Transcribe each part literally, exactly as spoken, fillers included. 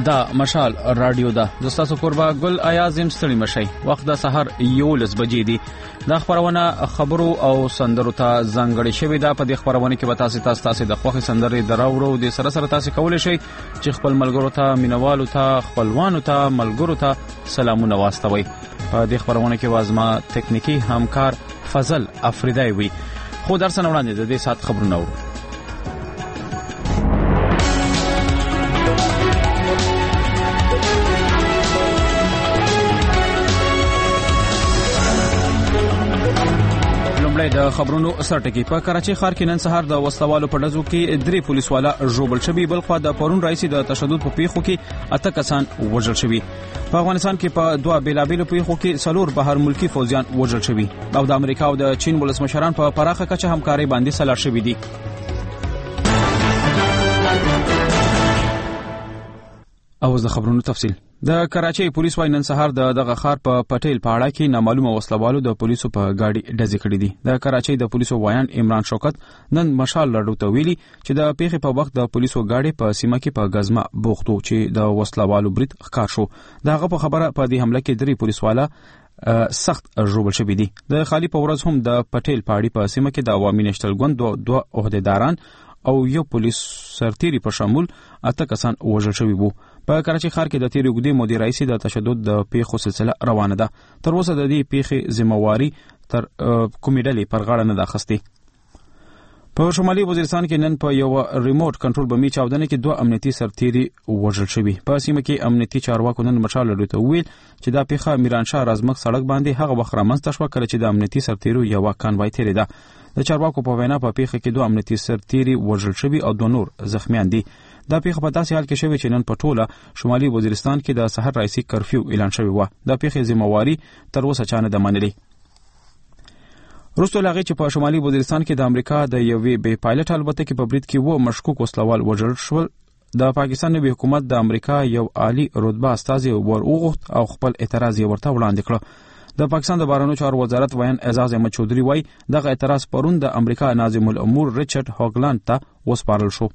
دا مشال رادیو ده د تاسو قربا ګل ایازم ستړي مشي وخت د سحر یولس بجې دي د خبرونه خبرو او سندرو ته ځانګړې شوې ده. په دې خبرونه کې به تاسو تاسو تاسو د خوخي سندرې دراوړو د سره سره تاسو کولای شئ چې خپل ملګرو ته مینوالو ته خپلوانو ته ملګرو ته سلامونه واستوي. په دې خبرونه کې وازما تکنیکی همکار فضل افریدی وي. خو درسنه وړاندې د دې سات خبرونه ورو. د خبرونو سرټکی په کراچي ښار کې نن سهار د وسلوالو په ډزو کې درې پولیس والا ژوبل شوي، بل خو د پرون رئیس د تشدد په پیښو کې اته کسان وژل شوي. په افغانستان کې په دوه بیلابیلو پیښو کې څلور بهر ملکی فوجیان وژل شوي او د امریکا او د چین ولسمشران په پراخه کچه همکاري باندې سلا شوي دي. او د خبرونو تفصیل. د کراچي پولیس وايي نن سهار د دغه ښار په پټیل پاړه کې نامعلومه وسلوالو د پولیسو په گاډي ډزې کړې دي. د کراچي د پولیسو وایان عمران شوکت نن مشال لړو ته ویلي چې د پیښې په وخت د پولیسو گاډي په سیمه کې په غزمه بوختو چې د وسلوالو برید ښکار شو. دغه په خبره په دې حمله کې درې پولیس والا سخت ژوبل شوي دي. د خالی په ورځ هم د پټیل پاړی په سیمه کې د عوامي نشتل ګوند دوه دوه عہدیداران او یو پولیس سرتیری په شمول اته کسان وژل شوي وو. په کراچي ښار کې د تیرې اوږدې مودې راهیسې د تشدد د پیښو سلسله روانه ده. تر اوسه د دې پیښې ذمہواری تر کومې ډلې پر غاړه نه ده اخیستې. په شمالي وزیرستان کې نن په یو ریموټ کنټرول بمي چاودنه کې دوه امنیتي سرتیری وژل شوي. په سیمه کې امنیتي چارواکو نن مشال لري ته ویل چې دا پیښه میرانشاه رازمک سړک باندې هغه وخت رامنځته شوه کله چې د امنیتي سرتیرو یو کانوای تیرې ده. د چارواکو په وینا په پیښه کې دوه امنیتي سرتیری وژل شوي او دوه نور زخمیان دي. دا پیښه په داسې حال کې شوې چې نن په ټوله شمالي وزیرستان کې د سحر رئیسي کرفیو اعلان شوی و. د پیښې ذمہواری تر اوسه چا نه ده منلې. وروسته له هغې چې په شمالي وزیرستان کې د امریکا د یوې بې پایلټ الوتکې په برید کې و مشکوک وسلوال وژل شول، د پاکستان نوي حکومت د امریکا یو عالی رتبه استازی ور وغوښت او خپل اعتراض یې ورته وړاندې کړ. د پاکستان د بهرنیو چارو وزارت ویان اعزاز احمد چودھری وایي دغه اعتراض پرون د امریکا ناظم الامور ریچارډ هاګلاند ته وسپارل شو.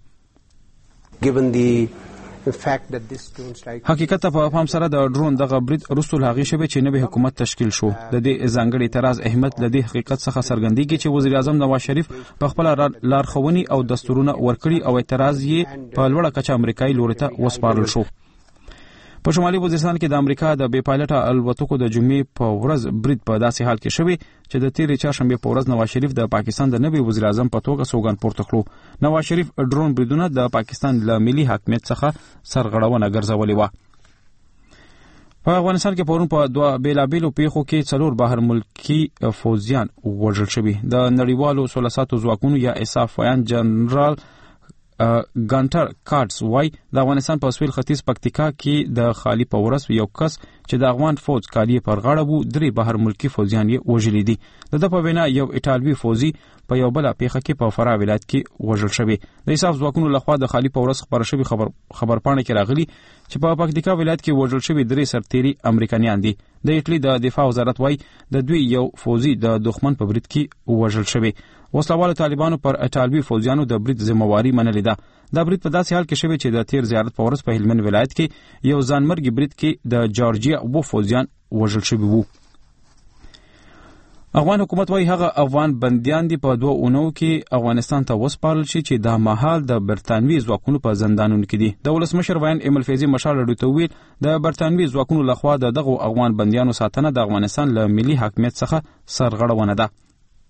حقیقت په پام سره د ډرون دغه برید وروسته له هغې شوې چې نوی حکومت تشکیل شو. د دې ځانګړي اعتراض اهمیت له دې حقیقت څخه څرګندېږي چې وزیر اعظم نواز شریف په خپله لارښوونې او دستورونه ورکړي او اعتراض یې په لوړه کچه امریکایي لوري ته وسپارل شو. په شمالي وزیرستان کې د امریکا د بې پایلټه الوتکو د جمعې په ورځ برید په داسې حال کې شوی چې د تیرې چهارشنبې په ورځ نواز شریف د پاکستان د نوي وزیر اعظم په توګه سوګند پورته کړو. نواز شریف ډرون بریدونه د پاکستان له ملي حاکمیت څخه سرغړونه ګرځولې وه. په افغانستان کې پرون په دوه بیلابیلو پیښو کې څلور بهر ملکی فوجیان وژل شوي. د نړیوالو سوله ساتو ځواکونو یا اساف ویان جنرال ګانټر کارټس وای د افغانستان په سویل ختیځ پکتیکا کې د خالی په ورځ یو کس چې د افغان فوج کالی پر غاړه وو درې بهر ملکی فوجیان یې وژلي دي. د ده په وینا یو ایټالوي فوجي په یو بله پیښه کې په فراه ولایت کې وژل شوی. د اساف ځواکونو لخوا د خالی په ورځ خبره شوې خبر خبرپاڼه کې راغلي چې په پکتیکا ولایت کې وژل شوي درې سرتیري امریکایان دي. د ایټالي د دفاع وزارت وای د دوی یو فوجي د دښمن په برید کې وژل شوی. وسلوالو طالبانو پر ایټالوي فوجیانو د برید ذمہواری منلې ده. دا برید په داسې حال کې شوی چې د تیر زیارت په ورځ په هلمند ولایت کې یو ځانمرګي برید کې د جارجیا و فوجیان وژل شوي وو. افغان حکومت وايي هغه افغان بندیان دي په دوه اونو کې افغانستان ته وسپارل شي چې دا مهال د برتانوي ځواکونو په زندانونو کې دي. د ولسمشر ویان ایمل فیضي مشال لري ته ویل د برتانوي ځواکونو لخوا د دغه افغان بندیانو ساتنه د افغانستان له ملي حاکمیت څخه سرغړونه ده.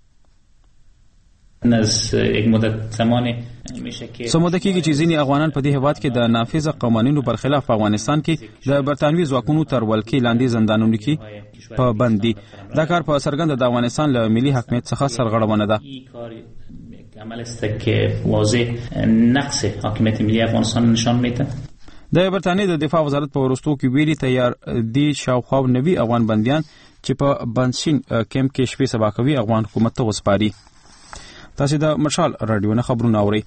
از یک مدت زمانی میشه که سموده کېږي چې ځینې افغانان په دې هېواد کې د نافذه قوانینو برخلاف په افغانستان کې د برتانوي ځواکونو تر ولکې لاندې زندانونو کې په بند دي. دا کار په څرګنده د افغانستان له ملي حاکمیت څخه سرغړونه ده. عمل است که واضح نقص حاکمیت ملی افغانستان نشان میده. د برتانیې د دفاع وزارت په وروستو کې ویلي تیار دي شاوخوا نوي افغان بندیان چې په بنسشین کیمپ کې شپې سبا کوي افغان حکومت ته وسپاري. تاسو د مشال رادیو نه خبرونه اورئ.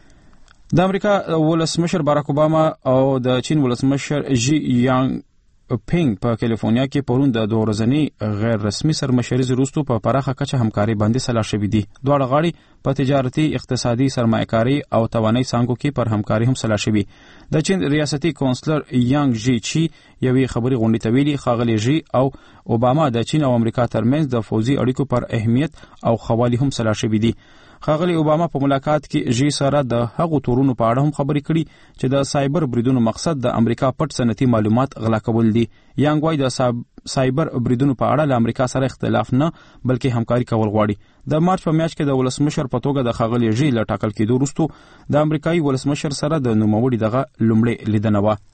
د امریکا ولسمشر باراک اوباما او د چین ولسمشر ژی یانګ پینګ په کالیفورنیا کې پرون د دوه ورځنی غیر رسمي سرمشري وروسته په پراخه کچه همکاري باندې سلا شوې دي. دواړه غاړي په تجارتي، اقتصادي، سرمایه‌کاري او توانایي څانګو کې پر همکاري هم سلا شوې. د چین ریاستي کونسلر یانګ جی چی یوې خبري غونډې ته ویلي ښاغلي جی او اوباما د چین او امریکا ترمنځ د فوزي اړیکو پر اهمیت او خوالي هم سلا شوې دي. ښاغلي اوباما په ملاقات کې جی سره د هغو تورونو په اړه هم خبرې کړي چې د سایبر بریدونو مقصد د امریکا پټ صنعتي معلومات غلا کول دي. یانګ وايي د سایبر بریدونو په اړه له امریکا سره اختلاف نه بلکې همکاري کول غواړي. د مارچ په میاشت کې د ولسمشر په توګه د ښاغلي جی له ټاکل کېدو وروسته د امریکایي ولسمشر سره د نوموړي دغه لومړی لیدنه وه.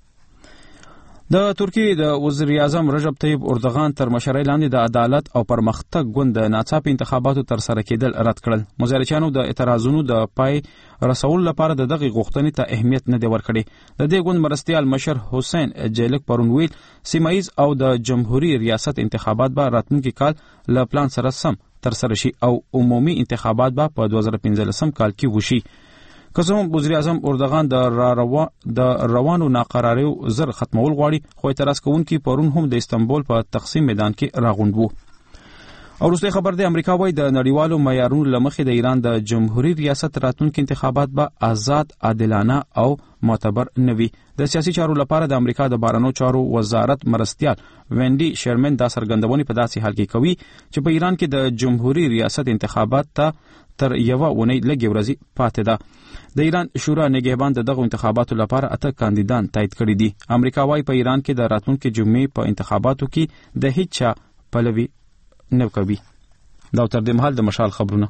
د ترکیې د وزیر اعظم رجب طیب اردوغان تر مشرۍ لاندې د عدالت او پرمختګ ګوند د ناڅاپي انتخاباتو تر سره کېدل رد کړل. مظاهرچیانو د اعتراضونو د پای رسول لپاره د دغه غوښتنې ته اهمیت نه دی ورکړی. د دې ګوند مرستیال مشر حسین جیلک پرون ویل سیمایز او د جمهوریت ریاست انتخابات به راتلونکي کال له پلان سره سم تر سره شي او عمومي انتخابات به په دوه زره پنځلسم کال کې وشي. که څه هم وزیر اعظم اردوغان د روا د روانو ناقراریو زر ختمول غواړي، خو اعتراض کوونکي پرون هم د استنبول په تقسیم میدان کې راغونډ وو. او وروستی خبر دی امریکا وايي د نړیوالو معیارونو له مخې د ایران د جمهوریت ریاست راتلونکي انتخابات به آزاد، عادلانه او معتبر نه وي. د سیاسي چارو لپاره د امریکا د بهرنیو چارو وزارت مرستیال وینډي شرمن دا څرګندونې په داسې حال کې کوي چې په ایران کې د جمهوریت ریاست انتخابات ته تر یوه اونۍ لږې ورځې پاتې ده. د ایران شورا نگهبان د دغه انتخاباتو لپاره اته کاندیدان تایید کړي دي. امریکا وايي په ایران کې د راتلونکي جمعې په انتخاباتو کې د هیڅ چا پلوي نه کوي. دا تر دې مهال د مشال خبرونه.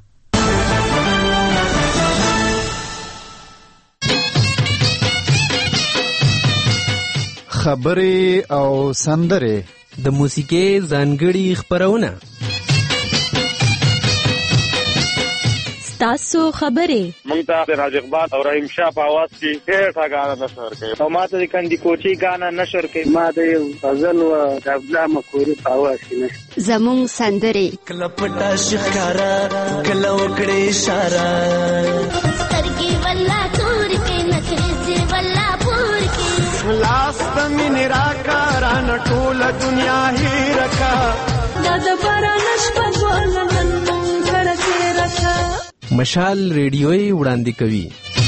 خبرې او سندرې د موسیقي ځانګړي خبرونه. تاسو خبرې مونږ ته راج اقبال او رحیم شاه په आवाज کې ډېر غاڼه نشر کوي او ماته د کندي کوچی غاڼه نشر کوي. ما د غزل او د عبدالله مکوري په आवाज کې نشر زموږ سندرې کله پټا شکارا کله وکړې اشاره سترګې ولا تور کې نکرې ولا پور کې لاس تمن راکاران ټول دنیا هی رکا دا د باران شپه ولنن کړه کې رکا. مشال ریډیوي وړاندې کوي.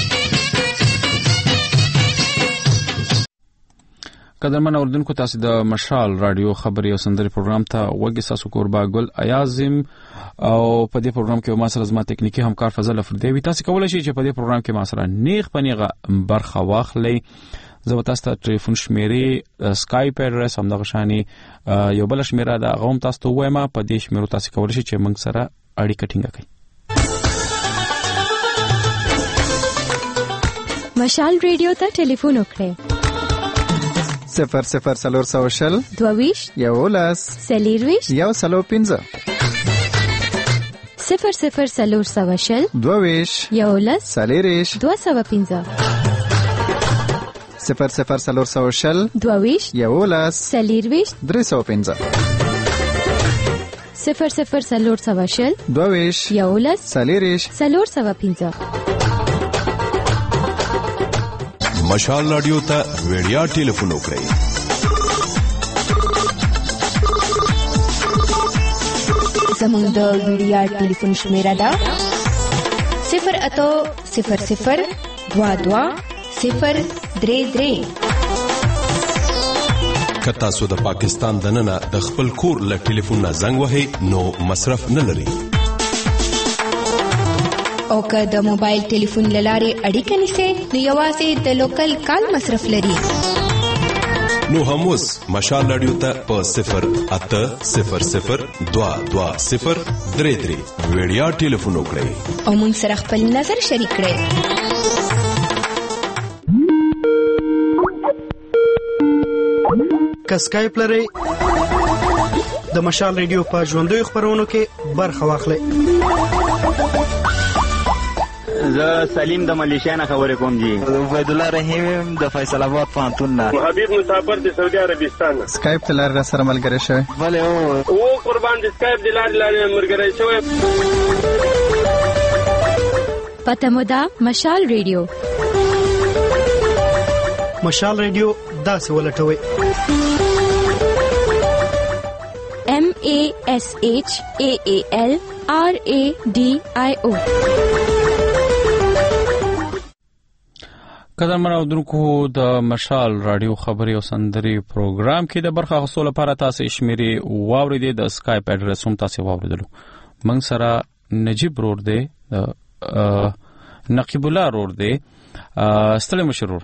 قدرمن اوردونکو تاسو د مشال رادیو خبري او سندري پروګرام ته وګورئ. تاسو کوربا ګل ایازم او په دې پروګرام کې ما سره زما ټکنیکی همکار فضل افریدی. تاسو کولای شئ چې په دې پروګرام کې ما سره نیغ پنیغه برخه واخلئ. زه تاسو ته ټلیفون شمیرې، سکایپ اډرس هم دغه شانی یو بل شمیره ده غوم تاسو ته وایم. په دې شمیرو تاسو کولای شئ چې موږ سره اړیکه ټینګه کړئ. مشال ریډیو ته ټلیفون وکړئ. صفر صفر سلور سو شل دوویش یولس سلیرویش یو سلو پنځه صفر صفر سلور سو شل دوویش یولس سلیریش دو سو پنځه صفر صفر سلور سو شل دوویش یولس سلیرویش درې سو پنځه صفر صفر سلور سو شل دوویش یولس سلیریش سلور سو پنځه. مشال رادیو ته ویډیا ټلیفون وکړئ. زموږ د ویډیا ټلیفون شمیره ده صفر اتو صفر صفر دوا دوا صفر درې درې. که تاسو د پاکستان دننه د خپل کور له ټلیفون نه زنګ وهئ نو مصرف نه لري. او که د موبایل ټلیفون لارې اړیکه نیسئ نو یوازې د لوکل کال مصرف لري. نو هم اوس مشال رادیو ته په صفر اته صفر صفر دوا دوا صفر درې درې ویډیا ټلیفون وکړئ او موږ سره خپل نظر شریک کړئ. که سکایپ لرئ د مشال ریډیو په ژوندیو خبرونو کې برخه واخلئ. زه سلیم د ملیشیا نه خبرې کوم جی. عبید الله رحیم د فیصل آباد پوهنتون نه. حبیب مسافر د سعودي عربستان نه. سکایپ تلار را سره ملګری شوی. بله او او قربان د سکایپ د لارې لارې ملګری شوی. پته مو ده مشال ریډیو. مشال ریډیو داسې ولټوئ A S H A A L R A D I O. قدرمن اودونکو د مشال رادیو خبري او سندري پروګرام کې د برخه غوښتلو لپاره تاسو شمیري واوریدي د اسکایپ اډرس هم تاسو واوریدلو. من سره نجیب رور دی نقیب الله رور دی ستړي مشرور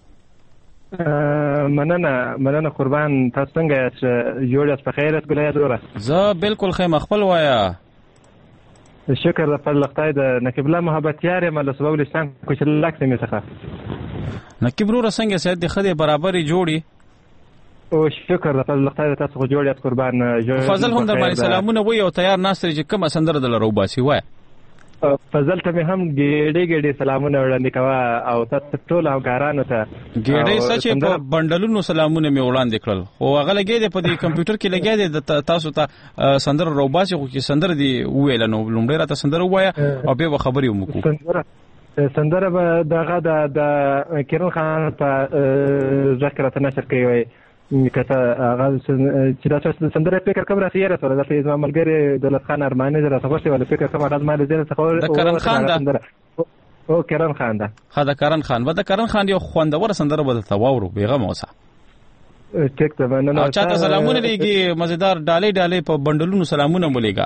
مننه مننه قربان تاسو څنګه جوړ یاست په خیر است ګلای دوره زه بالکل خیم خپل وایا شکر د فضل خدای د نقیب الله محبت یاره مله سبب لسان کو چې لاک سمې څخه نقیب رور څنګه سید د خدای برابرې جوړي او شکر د فضل خدای تاسو خو جوړ یاست قربان فضل هم در باندې سلامونه وي او تیار ناستر چې کوم سندره د لرو باسي وای فضل ته هم ګېډې ګېډې سلامونه وړاندې کوه او تاسو ټول همکارانو ته ګېډې سچ په بندلونو سلامونه می وړاندې کړل خو هغه لګې د په دې کمپیوټر کې لګې د تاسو ته سندره روباسي خو کې سندره دی ویل نو لومړی راته سندره وایا او به خبرې ومکو سندره سندره به دغه د کرن خان په ذکر ته نشر کوي کته هغه چې تاسو سندره فکر کوم راځي را سره د فیض ملګری دولت خان ارماني زره تاسو ول فکر کوم راز مال زره څخه د کرن خان دا او کرن خان دا ها د کرن خان و د کرن خان یو خوندور سندره بده تواورو بیغه موسه ټیک ته باندې او چاته سلامونه لګي مزیدار ډالې ډالې په بندلونو سلامونه مولېګا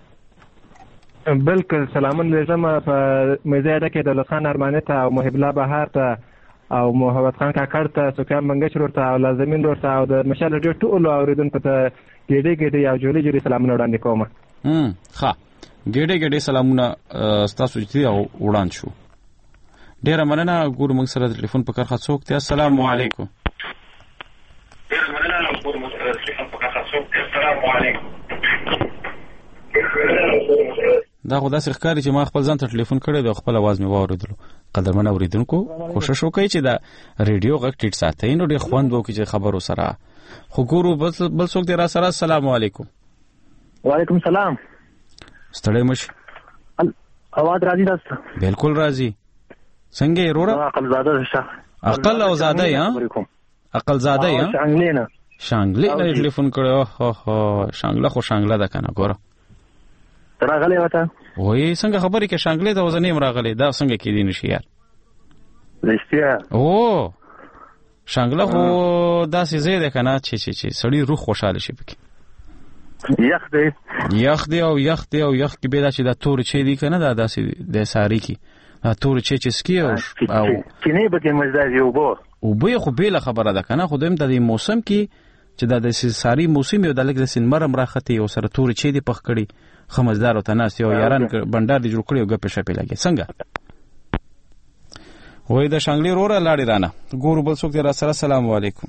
بالکل سلامونه لزم په مزیدا کې دولت خان ارماني ته او محب الله بهار ته او محمد خان کاکړ ته سوکان منګشر ورته او لازمین ورته او د مشال ډېر ټول اوریدونکو ته ګډې ګډې او جوړې جوړې سلامونه وړاندې کوم. هم ښه ګډې ګډې سلامونه تاسو ته وړاندې شو. ډېر مننه ګور موږ سره د ټلیفون په کارخه څوک ته السلام علیکم. ډېر مننه ګور موږ سره د ټلیفون په کارخه څوک ته السلام علیکم. دا خو داسې ښکاري چې ما خپل ځان ته ټلیفون کړی دی او خپل اواز مې واورېدلو. قدرمن اوریدونکو کوشش وکړئ چې د ریډیو غږ ټیټ ساتئ نو ډېر خوند وکړي چې خبرو سره. خو ګورو بل څوک دی را سره السلام علیکم. وعلیکم السلام. ستړی مش اواز راځي تاسو؟ بالکل راځي. څنګه یې وروره؟ عقل زاده شه. عقل او زاده یا عقل زاده یا شانګلینا شانګلینا ټلیفون کړو. هو هو شانګله خو شانګله ده کنه ګوره. راغلی وته وای څنګه خبرې کې شانګلې ته وزنیم راغلی دا څنګه کې دی نشي یار رښتیا او شانګله خو داسې زیاده کنه چې چې چې سړی روح خوشاله شي پکې یخ دی یخ دی او یخ دی او یخ کې به دا چې دا تور چي دی کنه دا داسې د ساری کې دا تور چي چې سکی او او کینه به کې مزدار یو بو او به خو به خبره ده کنه خو دیم د موسم کې چې دا د ساری موسم یو د لګ د سنمرم راخته او سره تور چي دی پخ کړي خمزدار او تناس یو یاران بندر دی جوړ کړی او غپې شپې لګي څنګه وای د شانګلی روره لاړی رانه ګورو بل څوک دی را سره السلام علیکم.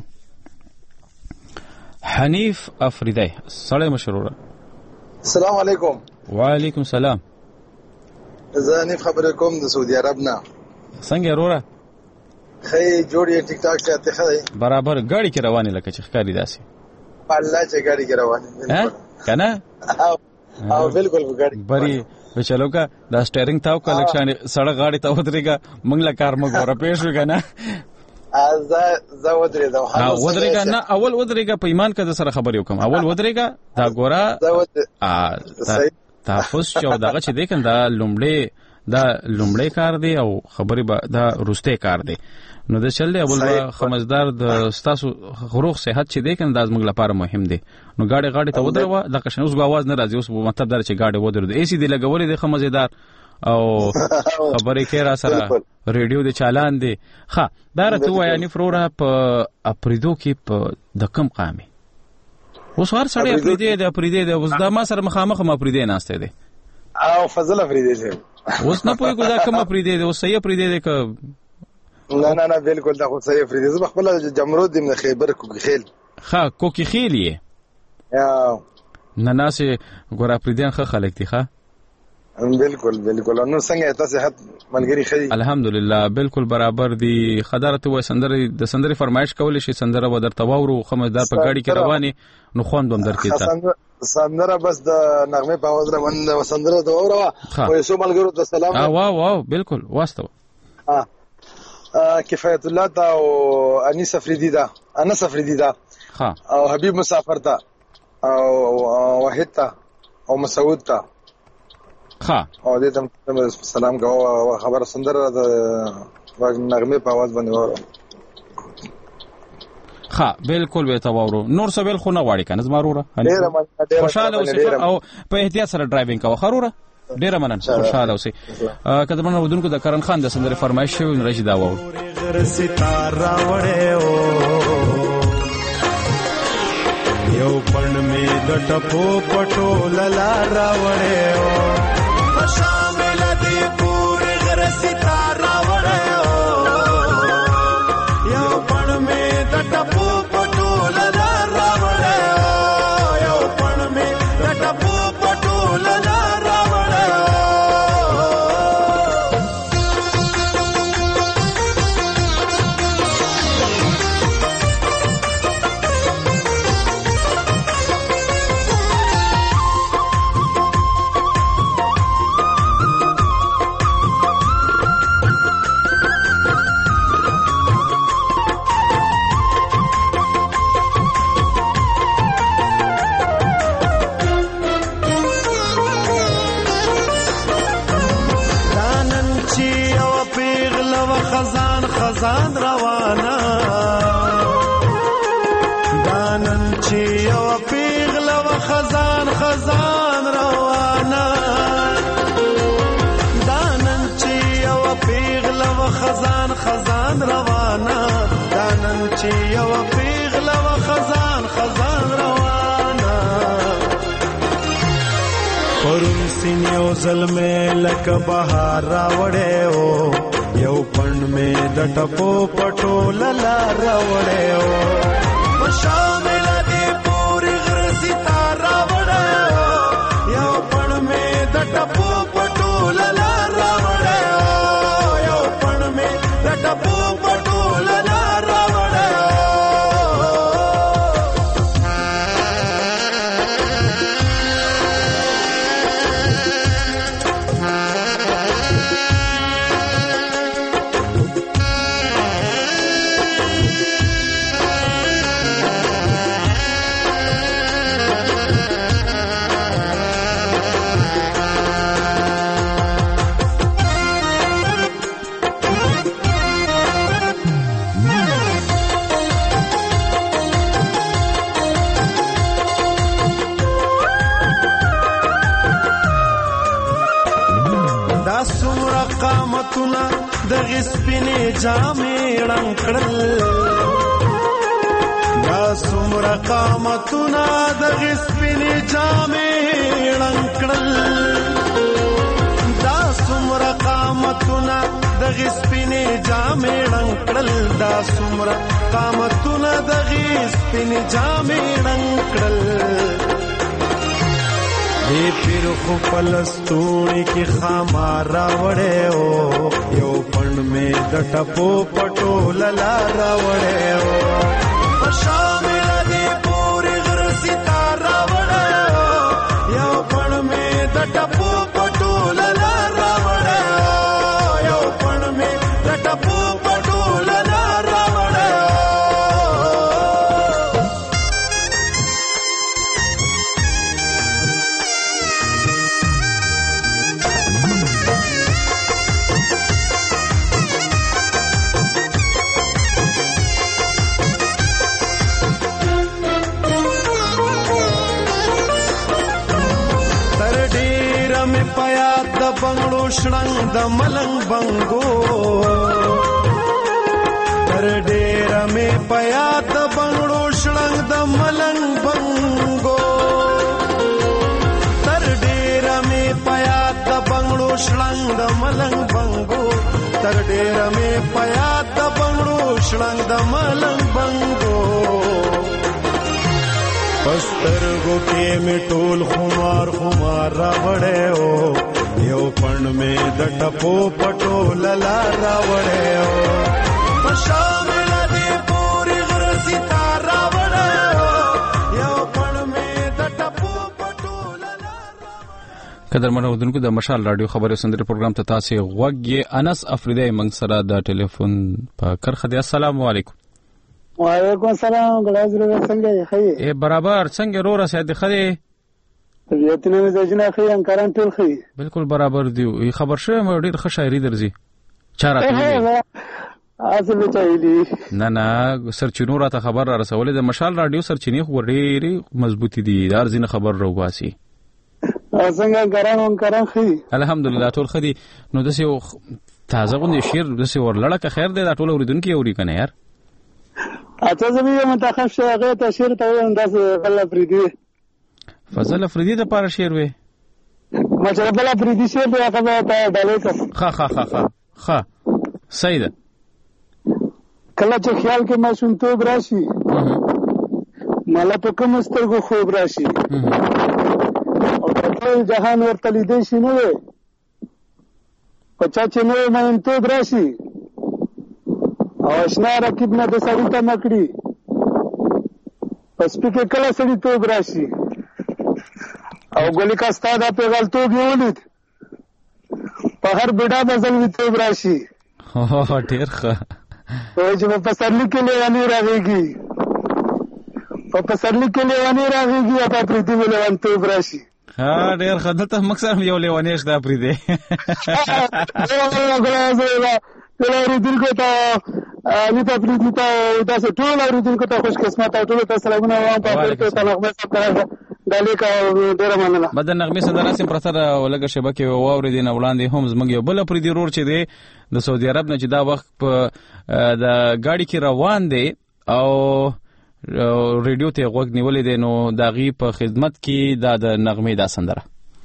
حنیف افریدی سلام مشروره. السلام علیکم. وعلیکم السلام. زه حنیف خبرې کوم د سعودي عرب نه. څنګه روره؟ خی جوړی ټیک ټاک ته خی برابر ګاډي کې روانه لکه چې ښکاری داسي. الله چې ګاډي کې روانه ها کنه او بالکل ګاډي بری به چلو کا دا سټیرینګ تاو کلکشن سړک غاډي ته ودرېګا موږ لا کار مګ ور پېښ وکنه از ز ودرېدا ها ودرېګا نه اول ودرېګا په ایمان کې سره خبر یو کوم اول ودرېګا دا ګورا ا تاسو چې داغه چې دیکن دا لومړی دا لومړی کار دی او خبرې به دا روسته کار دی نو د چل دی اول به خمسدار د ستاسو غروغ صحت چې دی کنه د ازمګ لپاره مهم دی نو گاډي غاډي ته ودروا د قشن اوس غواز نه راځي اوس مطلب دا چې گاډي ودرو د ایسی دی لګولې د خمزیدار او خبرې کې را سره ریډیو د چالان دی ښه دا راته وای یعنی فروره په اپریدو کې په د کم قامي اوس هر سړی اپریدي د اپریدي د اوس دا ما سره مخامخ ما اپریدي ناشته دی او فضل اپریدي دی اوس نه پوي ګدا کم اپریدي دی اوس صحیح اپریدي دی ک نه نه نه بالکل دا خو صحیح اپریدي زه خپل جمرود دیم خیبر کوکی خیل ښه کوکی خیل یې یا نه ناسه ګور اپریدي خه خلک دي ښه بالکل بالکل نو څنګه تاسو صحت ملګری خې الحمدلله بالکل برابر دي خدارته و سندره د سندره فرمایش کول شي سندره و درته وورو خمسدار په گاډي کې رواني نو خوند بم درکېتا سندره بس د نغمه په وزره باندې سندره د اوروا او یسو ملګرو ته سلام اه واو واو بالکل واستو اه کفایت الله دا او انیس افریدی دا انس افریدی دا ها او حبیب مسافر دا او واحد ته او مسعود ته ها او دې ته سلام کوم. خبر سندره د نغمه په आवाज باندې وره. ها بالکل به تاورو نور څه بل خو نه واړی کنه زماروره خوشاله اوسې او په احتیاط سره ډرایوینګ کوه خروره. ډیره مننه خوشاله اوسې. کله مننه ودونکو د کرن خان د سندره فرمایش شوی راشي دا وو ستاره وړه یو پړن می د ټپو پټو للا راوړې او شامل دې پورې غر ستاره وړې یو پړن می د ټپو پټو للا راوړې یو پړن می د ټپو پټو للا راوړې. خزان خزان روانه دانن چې یو پیغله و خزان خزان روانه دانن چې یو پیغله و خزان خزان روانه دانن چې یو پیغله و خزان خزان روانه پرون سین یو ظلمه لک بهار راوړې او یو پړن می د ټپو پټو للا راوړې او شامل دې پوری غر ستاره وړې یو پړن می د ټپو پټو للا راوړې یو پړن می د ټپو پټو للا راوړې. قامتونه د غسپینې جامې رنګ کړل دا څومره قامتونه د غسپینې جامې رنګ کړل دا څومره قامتونه د غسپینې جامې رنګ کړل دا څومره قامتونه د غسپینې جامې رنګ کړل. دی پیر خو پلستونی کی خامار راوڑے ہو یو پند میں دٹپو پٹو للا راوڑے ہو شامل دی پوری غر ستار راوڑے ہو یو پند میں دٹپو پٹو للا راوڑے ہو یو پند میں دٹپو پٹو للا راوڑے ہو. بنگلو شړنګ د ملنګ بنګو تر ډېر مې پیا د بنگلو شړنګ د ملنګ بنګو تر ډېر مې پیا د بنگلو شړنګ د ملنګ بنګو تر ډېر مې پیا د بنگلو شړنګ د ملنګ بنګو پسترګو کې مې ټول خمار خمار راوړې او یو پند میں دٹپو پٹو للا راوڑے ہو شامل دی پوری غر ستار راوڑے ہو یو پند میں دٹپو پٹو للا. قدر منودونکو د مشال رادیو خبري سندري پروګرام ته تاسو غوږی انس افریدی منګ سره د ټلیفون په کرخه دی. السلام علیکم. وعلیکم السلام ګلای زره څنګه یې؟ ای برابر څنګه رو رسید خدي طبیعتونه مزاجونه خې انکاران ټول خې بالکل برابر دی خبر شوم ډېر ښه شاعري درځي چاره کوي اصل چایلی نه نه سرچینو راته خبر را رسولې د مشال رادیو سرچینې خو ډېری مضبوطی دي دار زین خبر راوباسي څنګه ګران انکاران خې الحمدلله ټول خدي نو دسه تازه غونډه شیر دسه ورلړه که خیر دی دا ټول اوریدونکو اوري کنه یار اته زمي منتخب شغه ته شیر ته انداز بل افریدي فضل افریدي د پاره شیر وي مچره بل افریدي شیر دی هغه ته ډالې ښه ښه ښه ښه ښه صحیح ده کله چې خیال کې ماشومتوب راشي مالا په کوم سترګو خوب راشي او ټول جهان ورته لیدې شي نه وي په چا چې نوې مینتوب راشي او اشنا رقیب نه د سړي ته مکړي پس پکې کله سړي توب راشي او ګولي کا ستا دا پیغلتوب یې ولید په هر بډا به زلمیتوب راشي ډېر ښه وایي چې په پسرلي کې لیونی راغېږي په پسرلي کې لیونی راغېږي او په پریتي به لیونتوب راشي ها ډېر ښه دلته مقصد یو لیونی شته پریتي ټول اورېدونکو ته نیته پریتي ته داسې ټول اورېدونکو ته خوش قسمت او ټولو ته سلامونه وایم په اخر کې ته نغمه صاحب ته دا لیکه ډېره مننه بعد د نغمې څخه د رسم پرته ولګه شبکې واورېدې نه وړاندې هم زموږ یو بل پریتي رور چې دی د سعودي عرب نه چې دا وخت په د ګاډي کې روان دی او ریډیو ته غوږ نیولې دی نو د هغې په خدمت کې دا د نغمې دا سندره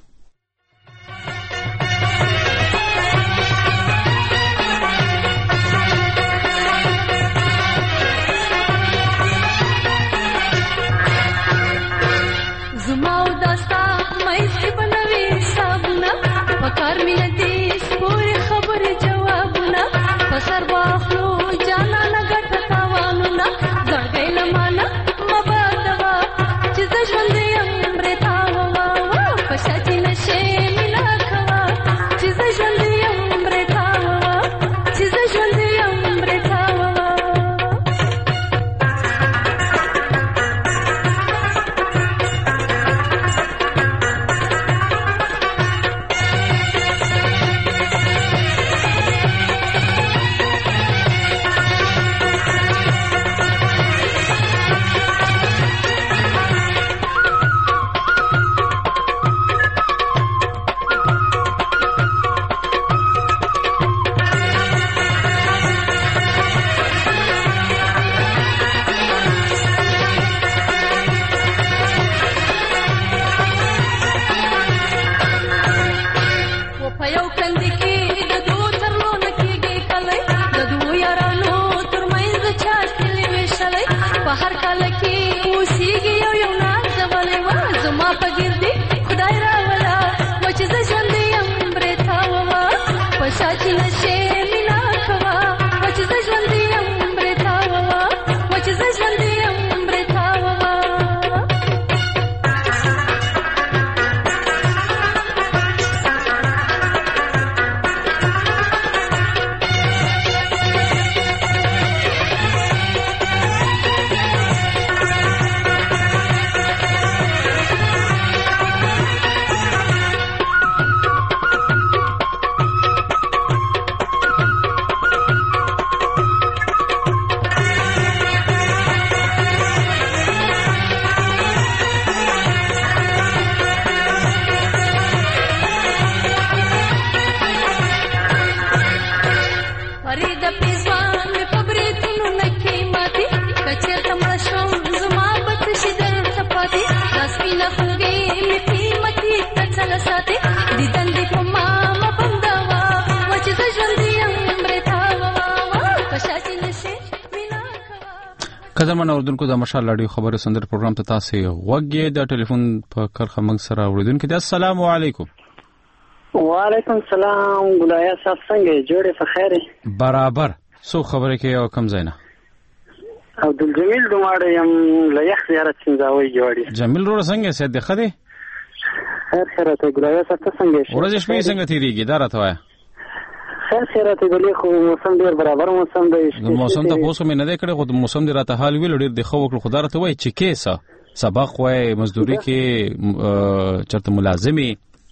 قدرمن اوردونکو د مشال رادیو خبرو سندر پروګرام ته تاسو غوږی د ټلیفون په کرخه موږ سره اوریدونکو د السلام علیکم وعلیکم السلام ګلایا صاحب څنګه جوړه په خیر برابر سو خبره کې او کم زینا عبد الجمیل دوماړه يم لایخ زیارت څنګه جوړی جمیل رو څنګه سید خدي خیر خیر ته ګلایا صاحب څنګه ورځ شپې څنګه تیریږي دا راته وای خیر خیرات دی خو موسم ډیر برابر موسم دی. موسم ته پوسو مې نه دی کړی خو د موسم دی راته حال ویل ډیر د خو وکړو خدای راته وای چې کیسه سبق وای مزدوري کې چرته ملازمي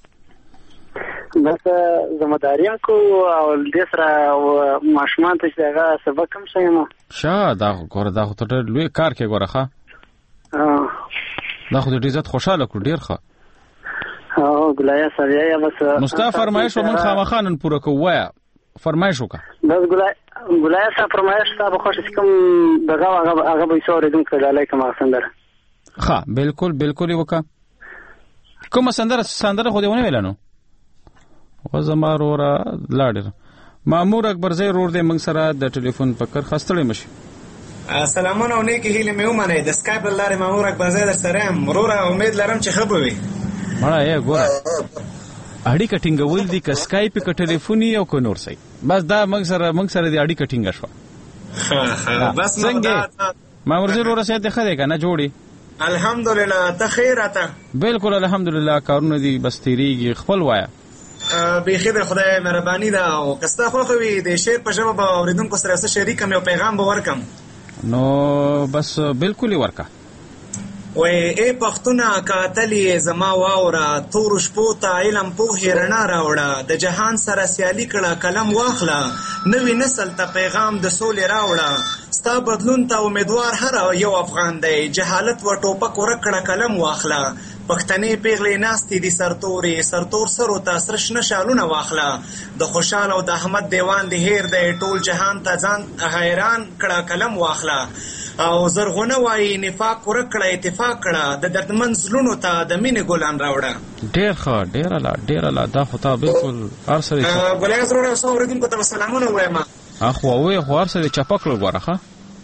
بس زمداریا کو او د سره ماشمان ته چې هغه سبق هم شایم شا دا ګوره دا خو ته لوی کار کې ګوره ښه دا خو د عزت خوشاله کړ ډیر ښه او ګلایا سړیا بس مصطفی فرمایش ومن خامخانن پوره کوه فرمایش وکړه بس ګلایا ګلایا صاحب فرمایش صاحب خوش کوم دغه هغه هغه به څورې دم کړه علیکم سندره ها بالکل بالکل وکړه کوم سندره سندره خو دیونه ویلانو وزمار اورا لاړ مامور اکبر زئی رور دې موږ سره د ټلیفون پکر خستړې مشي سلامونه او نیکی هیله مې ومنه د سکایپ لاره مامور اکبر زئی در سره هم مرور امید لرم چې خبر وي مړه یې ګوره اړیکه ټینګول دي ک سکایپ ک ټلیفوني او ک نور سي بس دا موږ سره موږ سره دې اړیکه ټینګه شو بس څنګه مامور زئی رور سره ته خره کنه جوړي الحمدلله ته خیر اته بالکل الحمدلله کارونه دي بس تیریږي خپل وایا بخیر خدای مهرباني ده او کستا خو خوي د شعر په ژبه به اوریدونکو سره سره شریک مې پیغام به ورکم نو بس بالکل ورکا وې اے پښتونه کاتلی زما واورا تور شپو ته علم په هرنا راوړه د جهان سره سیالي کړه قلم واخله نوې نسل ته پیغام د سولې راوړه ستا بدلون ته امیدوار هر یو افغان دی جهالت و ټوپک ورکړه قلم واخله پښتنې پیغلې ناستې دي سرتورې سرتور سرو ته سرشنه شالونه واخله د خوشحال او د احمد دیوان د هیر دی ټول جهان ته ځان حیران کړه قلم واخله او زرغونه وایي نفاق ورکړه اتفاق کړه د دردمن زړونو ته د مینې ګلان راوړه ډېر ښه ډېر الله ډېر الله دا خو تا بالکل هر سړی ګلای زړونه سو اوریدونکو ته سلامونه وایم اخو وې خو هر سړی چپک لږ ګوره ښه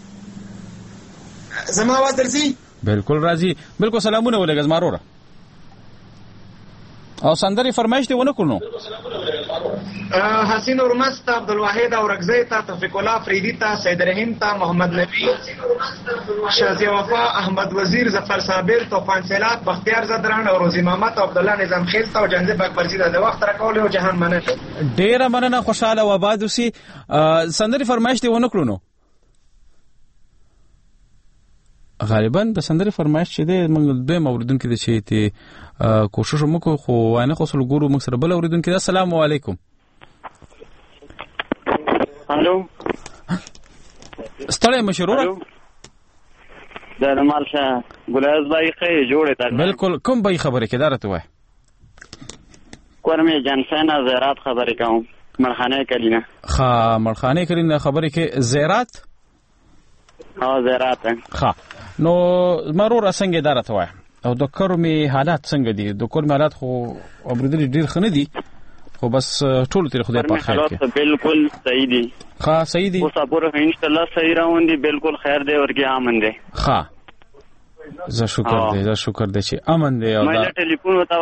زما आवाज درځي بالکل راځي بالکل سلامونه ولګ زما وروره او سندري فرمایش دی ونه کړو حسین اورمست عبدالواحد او رغزی تا توفیق الله فریدی تا سید رحیم تا محمد نبی شازی وفا احمد وزیر ظفر صابر طوفان سیلات بختیار زدران او روزی محمد عبدالله نظام خیل تا او جنزب اکبر زیده د وخت راکول او جهان مننه ډیر مننه خوشاله و آباد اوسئ سندري فرمایش دی ونه کړو غالبا د سندري فرمایش چې دی موږ دوی موردون کې چې ته کوشش وکړو خو وانه خو سره ګورو موږ سره بل اوریدون کې السلام علیکم الو ستړی مشروره د نمال شه ګلاز بای خې جوړه تا بالکل کوم بای خبره کې دارته وای کورمه جنسانه زیرات خبره کوم مرخانه کلینه ها مرخانه کلینه خبره کې زیرات ها زیرات ها نو مرور څنګه دارته وای او د کورمه حالات څنګه دي د کورمه حالات خو اوریدل ډیر خنه دي خو بس ټول تر خدای په خیر کې بالکل صحیح دي ها صحیح دي او صبر ان شاء الله صحیح روان دي بالکل خیر دی او کې امن دي ها زه شکر دې زه شکر دې چې امن دې او دا ټلیفون وتا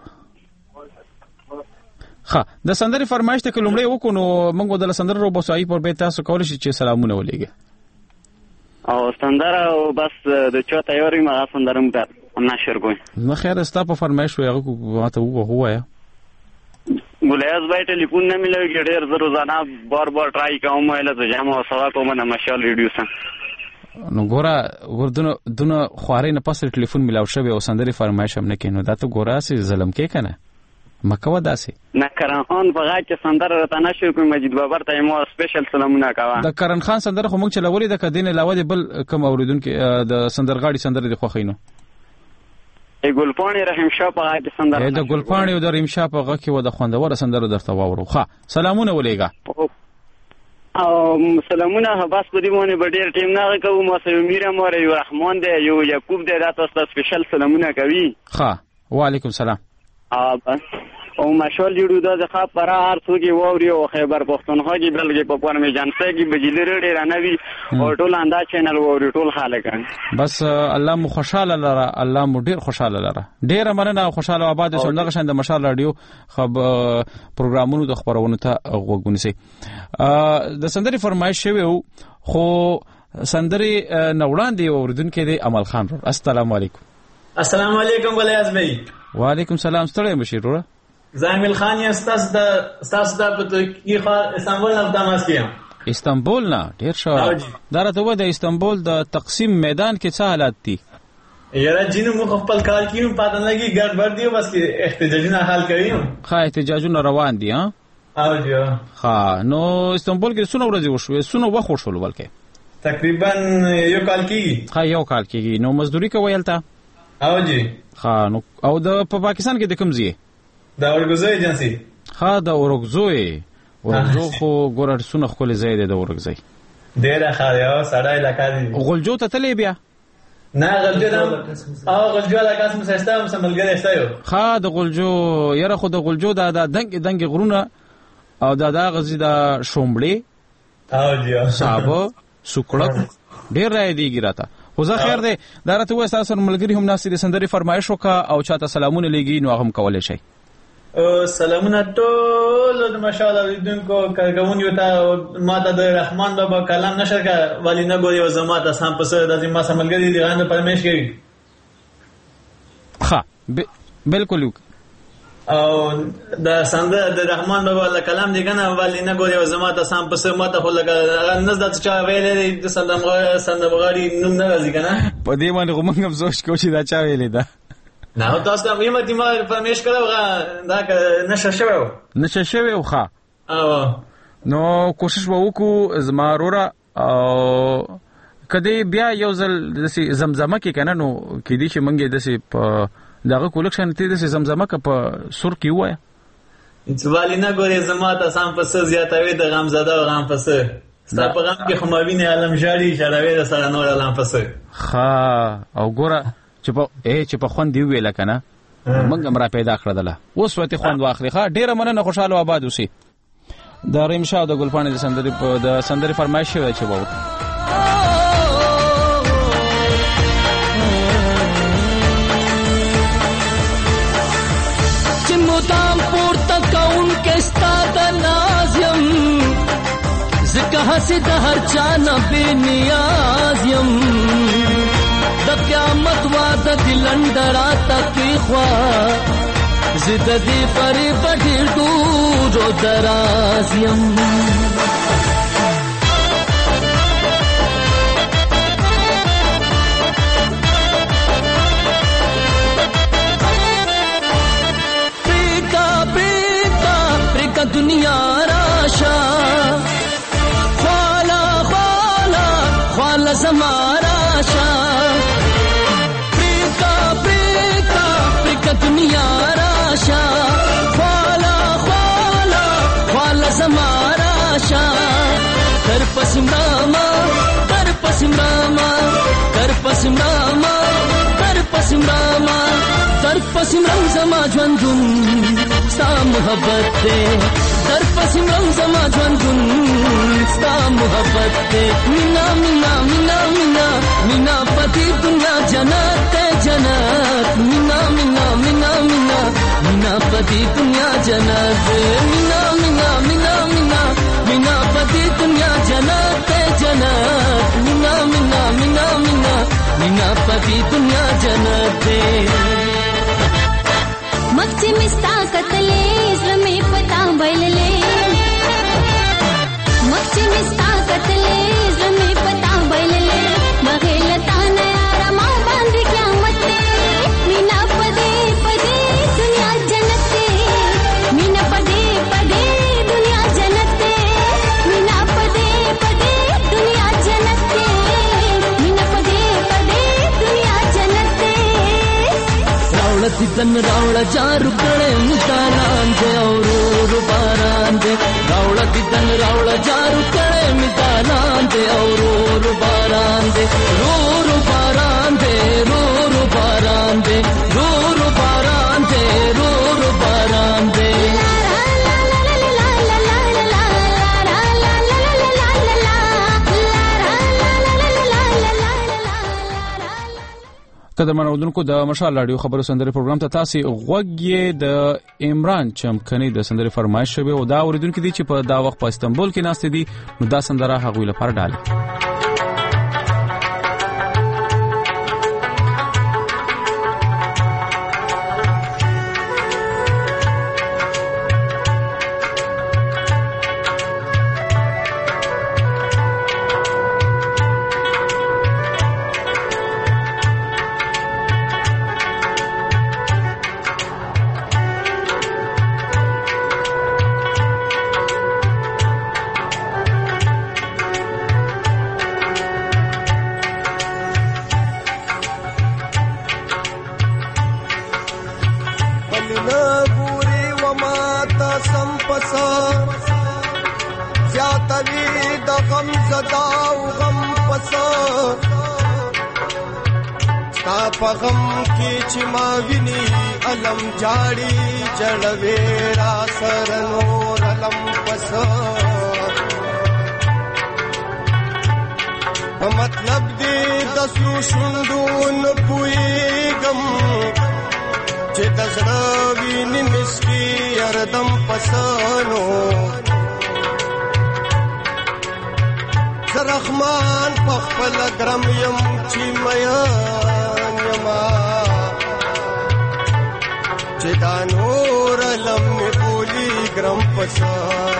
ها د سندري فرمایش ته کومړې وکونو موږ د سندر رو بوسای پر به تاسو کول شي چې سلامونه ولېګه او سندره او بس د چا تیاری ما سندرم پر نشر کوی نه خیر استا په فرمایش وي هغه ماته وو هوا ګلیاز بای ټلیفون نه ملوي ډېر زه روزانه بار بار ټرای کوم اله ته جامه او سوا کوم نه مشال ریډیو سره نو ګورا ګردونه دونه خوارې نه پاسه ټلیفون ملاو شوی او سندري فرمایش هم نه کینو دا ته ګورا سي ظلم کې کنه مکو داسي نه کرن خان په غاټ کې سندره راته نشو کوم مجید بابر ته مو سپیشل سلامونه کاوه د کرن خان سندره خو موږ چلولې د کدین علاوه بل کم اوریدونکو د سندرغاړي سندره د خوخینو ای ګلپانی رحیم شاه په غاټ سندره د ګلپانی او د رحیم شاه په غاټ کې و د خوندور سندره درته واورو ښه سلامونه ولېګا او سلامونه بس په دې باندې ډېر ټیم نه کوم مو سه میره مور یو رحمان دی یو یعقوب دی دا تاسو سپیشل سلامونه کوي ښه وعلیکم سلام ا او مشال جوړو د ښه پر هر څوک ووري او خیبر پښتونخوا کې بلګې په پرمه جانسه کې بجلی رډې رانوي او ټول انداز چینل ووري ټول خالق بس الله مو خوشاله لره الله مو ډیر خوشاله لره ډیر مننه خوشاله آباد اوسه دغه شند مشال رادیو خب پروګرامونو د خبرونو ته وګونی سي د سندري فرمایش شوی خو سندري نوړان دی اوردونکو دی عمل خان السلام علیکم السلام علیکم ګلیاز بھائی وعلیکم سلام ستړی مشیروره زامل خان یې ستاسو د ستاسو د په ترکیه خوا استانبول نه تماس کیم استانبول نه ډیر ښه دا راته و د استانبول د تقسیم میدان کې څه حالات دي یاره جنو مخ خپل کار کیو پاتې نه کی ګډوډ دی بس احتجاجونه حل کوي ښه احتجاجونه روان دي ها او جو ښه نو استانبول کې څونه ورځې وشوې څونه وخت وشول ولکه تقریبا یو کال کېږي ښه یو کال کېږي نو مزدوري کوي هلته او جی ښه نو او د په پاکستان کې د کوم ځای د اورګزو ایجنسی ښه د اورګزو اورګزو خو ګورر څونه ښکلې ځای دی د اورګزو ډېره ښه دی او سړی علاقه دی غلجو ته تللی بیا نه غلجو دا او غلجو علاقه سم سیستم سم ملګری شته یو ښه د غلجو یاره خو د غلجو دا د دنګ دنګ غرونه او دا د غزي د شومبړې او جی صاحب سوکړک ډېر راي دیږي راته خو زه خیر دی دا راته وایي ستاسو ملګري هم ناستې د سندرې فرمایش وکړه او چاته سلامونه لیږي نو هغه هم کولی شئ سلامونه ټول د ماشاءالله لیدونکو کارګونیو ته ماته د رحمان بابا کلام نشر کا ولی نه ګوري او زما ته سم پسه د ما سم ملګری دی غاند پرمیش کوي ښه بالکل او د سندره د رحمان بابا کلام دی کنه ولی نه ګوري او زما ته سم پسه ماته خو لګا نزد چا ویلې د سندمغه سندمغاری نوم نه راځي کنه په دې باندې کوم کوم سوچ کوم چې دا چا ویلې ده نه تاسو ته یمه دې ما فرمیش کړو دا نشه شوو نشه شوو ښه او نو کوشش وکړو زما وروره او کدی بیا یو ځل د زمزمه کې کنه نو کې دي چې منګه د په دغه کولکشن ته د زمزمه کې په سر کې وای ولی نه ګوري زما ته سم پس زیاتوي د غم زده او غم پس ستا په غم کې خماوینه عالم جاری شړوي د سره نور عالم پس ښه او ګوره چې په اے چې په خوان دی ویل کنه موږ هم را پیدا کړل اوس وته خوان واخلي ښه ډیره مننه خوشاله آباد اوسئ د ریمشا د ګلپانې د سندرې په د سندرې فرمایش شوی چې وو چې مدام پورته کون کې ستاد نازم زکه حسد هر چا نه بے نیاز یم د قیامت وعده دلندرا تکي خوا زد دې پرې پټ دورو دراز یم پریکا پریکا پریکا دنیا راشا خوالا خوالا خوالا زمارا شا دنیا راشا خوالا خوالا خوالا زمارا شا در پسیم راما در پسیم راما در پسیم راما در پسیم راما در پسیم رنگ زما ژوندون ستا محبت دے در پسیم رنگ زما ژوندون ستا محبت دے مینا مینا مینا مینا مینا پتی دنیا جنت جنت مینا مینا مینا مینا مینا پتی دنیا جنت مینا مینا مینا مینا مینا پتی دنیا جنت جنت مینا مینا مینا مینا مینا پتی دنیا جنت مخچ مستا قتلې زمې پتا بللې مخچ مستا قتلې زمې پتا بللې مغه لتا نه یار ما باندې قیامت مینا پدې پدې دنیا جنت مینا پدې پدې دنیا جنت مینا پدې پدې دنیا جنت مینا پدې پدې دنیا جنت راوړ دن راوړ جارو کړه مدانان دې اورور باران دې راوړ دن راوړ جارو کړه مدانان دې اورور باران دې رور باران دې رور باران دې رور باران دې رور باران دې قدرمن اودونکو د مشال رادیو خبرو سندري پروګرام ته تاسو غوږی د عمران چمکني د سندري فرمایش شوی او دا اوریدونکو دي چې په دا وخت په استنبول کې ناست دي نو دا سندره هغوی لپاره ډالي پسا ستا په غم کې چې ما ویني علم جاړي جړوي را سر نور علم پسا په مطلب دې د سرو شونډو نه پوهېږم چې د زړه وینې مسکي اردم پسانو زه رحمان په خپله ګرم یم چې میان یما چې دا نور علم مې بولي ګرم پسا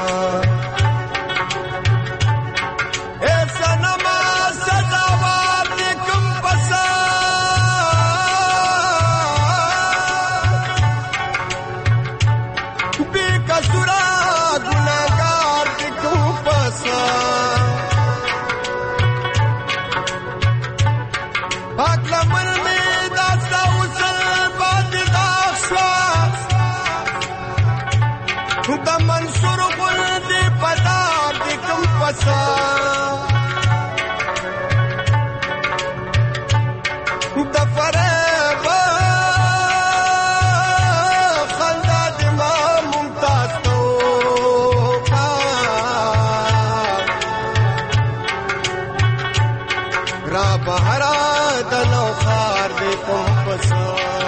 د فریب خندا د ما ممتاز تو کا را بهرا د نو خار د کوم پسا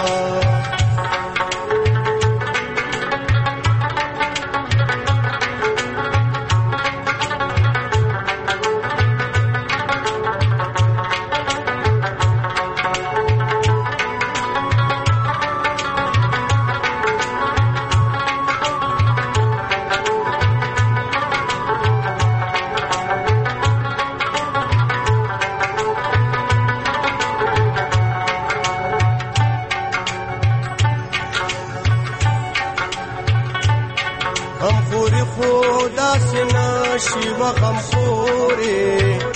شي وغم خوري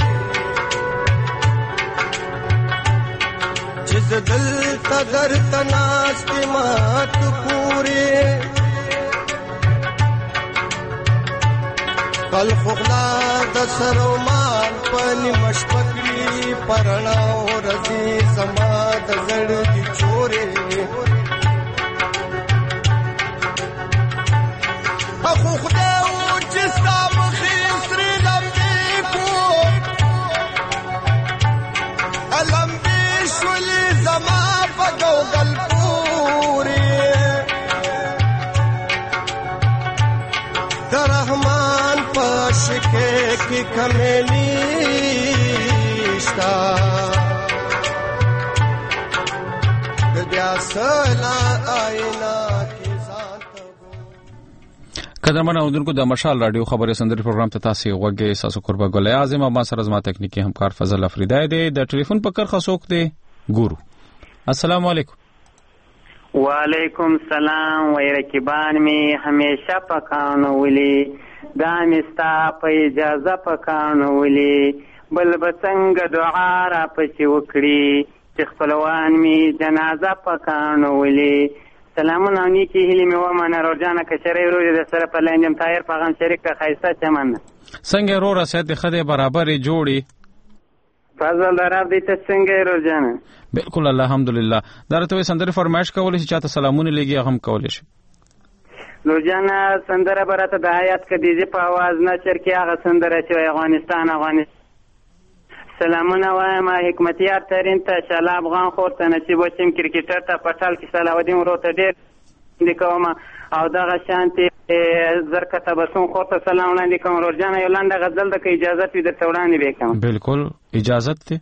چې دل تدر تناست مات پوري کل خلا د سرو مان پني مشپکي پرنا ورزي سما د زړ دي چوري اخو خدای او چې ستا مخې سرې لمبې کو لمبې شولې زما په ګوګل پورې د رحمان په شکې کې کمېلی شتا د بیا سلا آئینه قدرمن اوردونکو د مشال رادیو خبري سندري پروګرام ته تاسو غوږی ساسو قربا ګل اعظم ما سره زما تکنیکی همکار فضل افریدی دی د ټلیفون په کر خصوک دی ګورو السلام علیکم وعلیکم السلام وای رکبان می همیشه پکانو ولی دا مستا په اجازه پکانو ولی بل بسنګ دعا را پچ وکړي چې خپلوان می جنازه پکانو ولی سلامونه نیکی هیلې مې ومنه روجانه کشرۍ روزې د سره په لاندې طاهر پیغام شریک ته ښایسته چمن څنګه رورا سید خدای برابرې جوړي فضل دراب دې ته څنګه روجانه بالکل الحمدلله درته سندره فرمایش کولې چې چاته سلامونه لګي هم کولې شي روجانه سندره برته د آیات کدیجه په आवाज نشر کې هغه سندره چې افغانستان افغانستان سلامونه وایم حکمتیار ترین ته شاله افغان خور ته نصیب وشم کرکټر ته پټال کې صلاح الدین ورو ته ډېر لیکوم او دغه شانتي زرکه تبسم خور ته سلام وړاندې کوم روجانه یو لاندې غزل د اجازه وي درته وړاندې وکم بالکل اجازه ته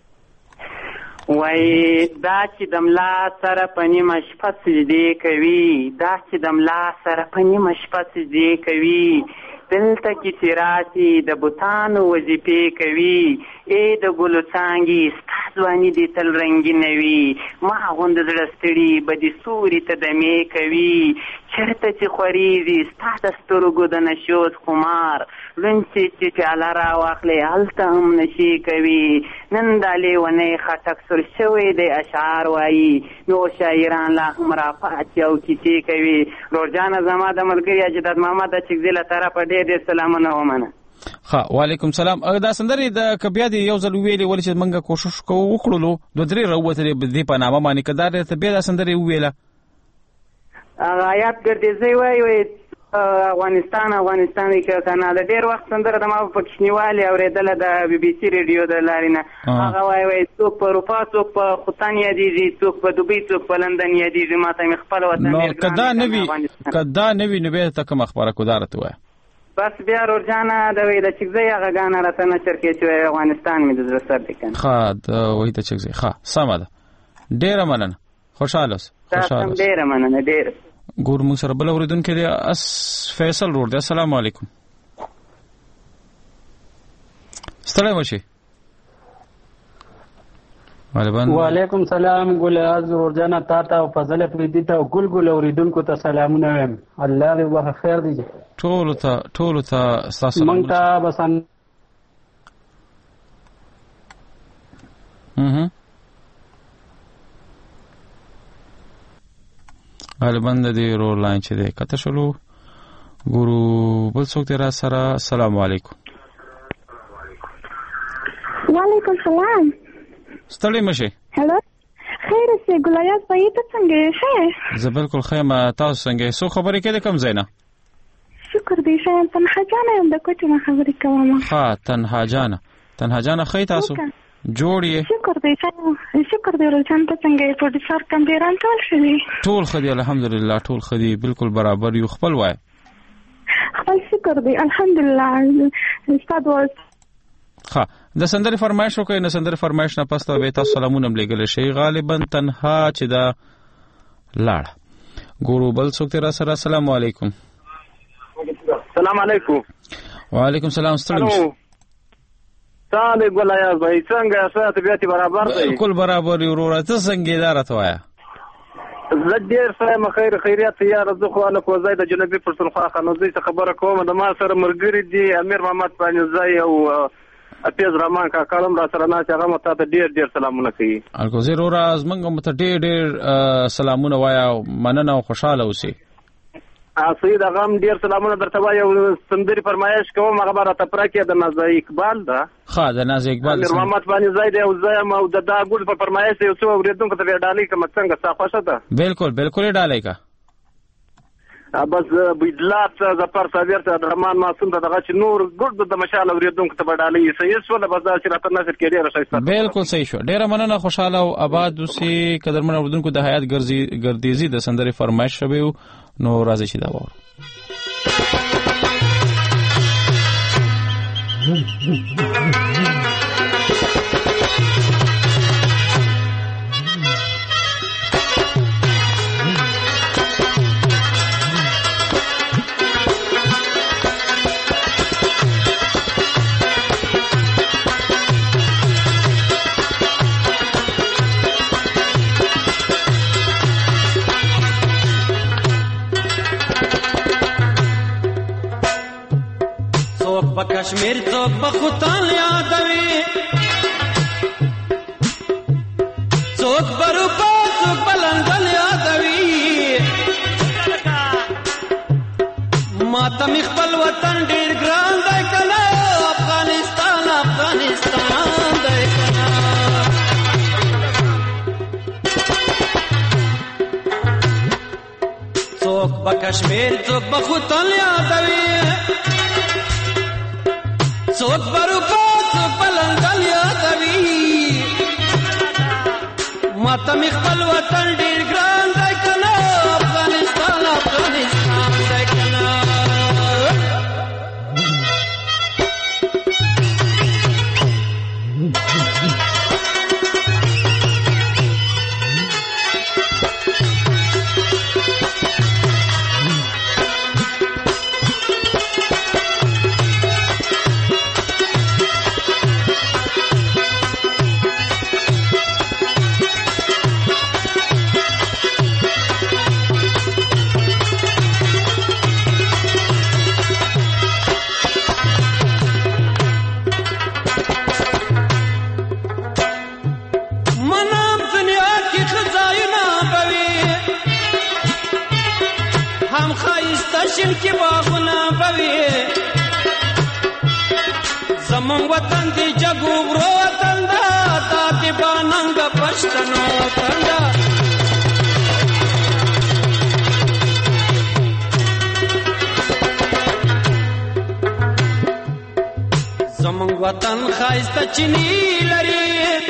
وای دا چې د ملا سره پنی مشفه سجدي کوي دا چې د ملا سره پنی مشفه سجدي کوي دلته کې تیراتي د بوتانو وظیفې کوي ای د ګلو څانګې ستا ځواني دې تل رنګینه وي ما غوندې زړه ستړي بدې سوري ته دمې کوي چېرته چې خورېږي ستا د سترګو د نشوز خمار لونچې چې پیاله راواخلې هلته هم نشي کوي نن دا لیونی خټک سور شوی دی اشعار وایي نو شاعران لا هم راپاتې او کیسې کوي روجانه زما د ملګري اجداد محمد د چکزي له طرفه ډېر ډېر سلامونه ومنه ها وعلیکم سلام. دا سندرې د کبیا دی یو ځل ویلې ولې چې منګه کوشش کوو وکړو دوه درې راوته دې په نامه باندې کدار ته بیا دا سندرې ویله هغه آیات ګرځي وای وای افغانستان افغانستان کې کنه د ډیر وخت سندره د ما په پښنیوالي اوریدله د بي بي سي ریډیو د لارینه هغه وای وای څوک په اروپا څوک په خوتان یادېږي څوک په دوبۍ څوک په لندن یادېږي ماته مې خپل وطن نو کدا نوی کدا نوی نو به ته کوم خبره کو دارته وای بس بیا ورجانا د وې د چګزي هغه غانا راته نشر کې چې افغانستان مې د زړه سر دي کنه ها د وې د چګزي ها سمه ده ډیر مننه خوشاله خوشاله ډیر مننه ډیر ګور موږ سره بل اوریدونکو دی اس فیصل ور دی السلام علیکم ستړی مشي وعلیکم سلام ګل از ورجانا تا ته او فضل پریدي ته ګل ګل اوریدونکو ته سلامونه وایم الله دې وه خیر دی ټول ته ټول ته تاسو مونږ ته بسان اها غالباً د دې رو لاین چې دی کته شلو ګورو بل څوک دی را سره السلام علیکم وعلیکم سلام ستړی مشه هلو خیر سه ګلایات په ایت څنګه ښه زه بالکل خیمه تاسو څنګه سو خبرې کړې کوم زینا شکر دې شه تنها جانه هم د کوټه ما خبرې کوم ها تنها جانه تنها جانه خې تاسو جوړی شکر دې شه شکر دې ورچان ته څنګه په دې سر کم ډیران ټول شي ټول خدي الحمدلله ټول خدي بالکل برابر یو خپل وای خپل شکر دې الحمدلله استاد ور ها د سندري فرمایش وکړئ نه سندري فرمایش نه پسته به تاسو سلامونه ملګل شي غالبا تنها چې دا لاړ ګورو بل څوک تر سره السلام علیکم السلام علیکم وعلیکم السلام ستړي ساله ګولیا بھائی څنګه سات بیاتی برابر دی بالکل برابر یو ورته څنګه اداره توایا زدیر سره مخیر خیریت یار زه خو له کوزای د جنوبي پښتونخوا خنوزي څخه خبره کوم د ما سره مرګری دی امیر محمد پانیزای او اپیز رحمان کا کلم را سره نه هغه مته ته ډیر ډیر سلامونه کوي الکوزي رو راز منګه مته ډیر ډیر سلامونه وایا مننه او خوشاله اوسئ سید اغام ډیر سلامونه درته وایم سندري فرمایش کوم هغه را ته پرکې د ناز اقبال ده ها د ناز اقبال امیر محمد باندې زید او زایم او د دا ګل په فرمایش یو څو اوریدونکو ته ډالۍ کوم څنګه صافه ده بالکل بالکل ډالۍ کا بس بيدلات زفر صابر ته رحمان معصوم ته دغه چې نور ګډ د مشال اوریدونکو ته ډالۍ صحیح سو له بس دا چې راته نشر کېږي راځي بالکل صحیح شو ډیر مننه خوشاله او آباد اوسئ قدرمن اوریدونکو د حیات ګرځي ګرديزي د سندري فرمایش شوی نو راځي چې دا وره کشمیر څوک په خوتان یادوي څوک بروپا څوک بلندل یادوي ماته مې خپل وطن ډېر ګران دی کنه افغانستان افغانستان دی کنه څوک په کشمیر څوک په خوتان یادوي څوک بروپا څوک بلندل یادوي ماته مې خپل وطن ډېر ګران دی کنه افغانستان افغانستان دی کنه شین کی باغونه بوي زمون وطن دی جګو ورو وطن دا تا دی باننګ پښتنو وطن دا زمون وطن خایسته چینی لري